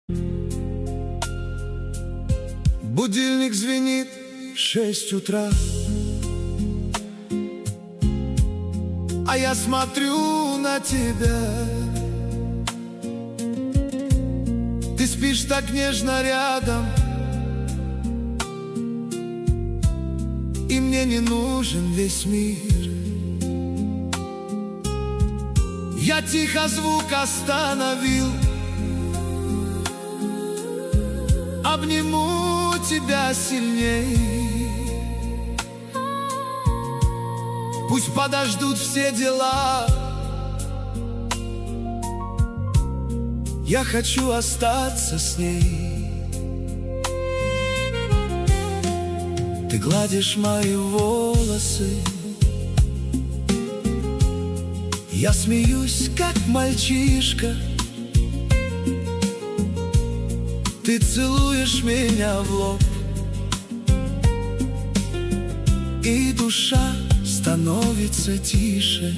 Будильник звенит в 6 утра, а я смотрю на тебя. Ты спишь так нежно рядом, и мне не нужен весь мир. Я тихо звук остановил, обниму тебя сильней. Пусть подождут все дела, я хочу остаться с ней. Ты гладишь мои волосы, я смеюсь, как мальчишка. Ты целуешь меня в лоб, и душа становится тише.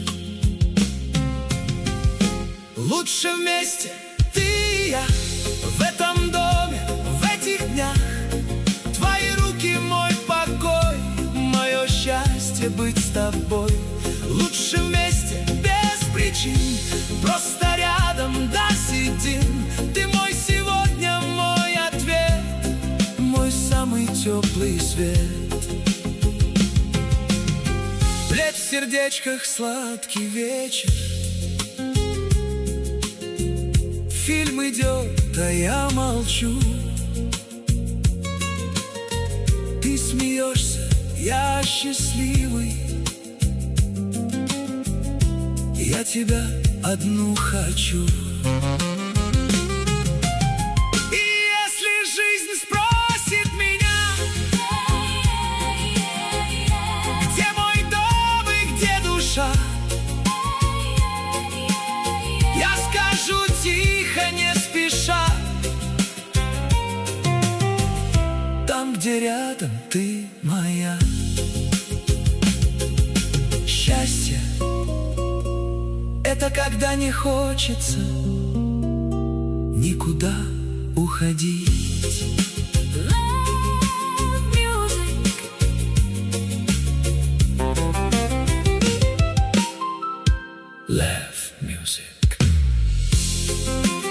Лучше вместе ты и я в этом доме, в этих днях. Твои руки мой покой, мое счастье быть с тобой. Лучше вместе без причин, просто рядом да сидим. Ты мой сегодня, мой ответ, мой самый теплый свет. Лет в сердечках сладкий вечер, фильм идет, а я молчу. Ты смеешься, я счастливый, я тебя одну хочу. И если жизнь спросит меня, где мой дом и где душа, я скажу тихо, не спеша: там, где рядом ты моя. Счастье — это когда не хочется никуда уходить. Love music.